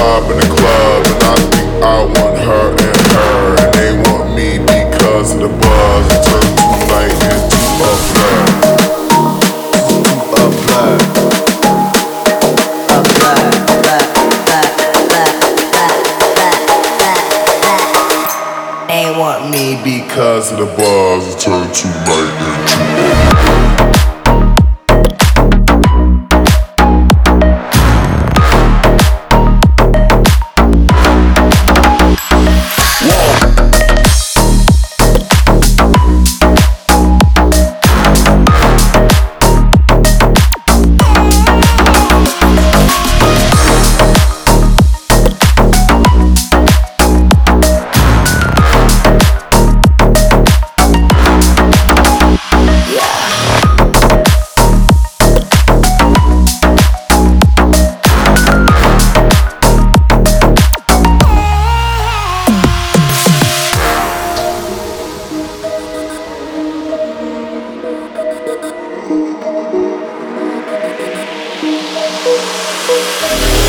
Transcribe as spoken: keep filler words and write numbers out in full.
vibe in the club, and I think I want her and her, and they want me because of the buzz. It turned tonight into a flirt. A flirt. They want me because of the buzz. It turned tonight into a We'll be right back.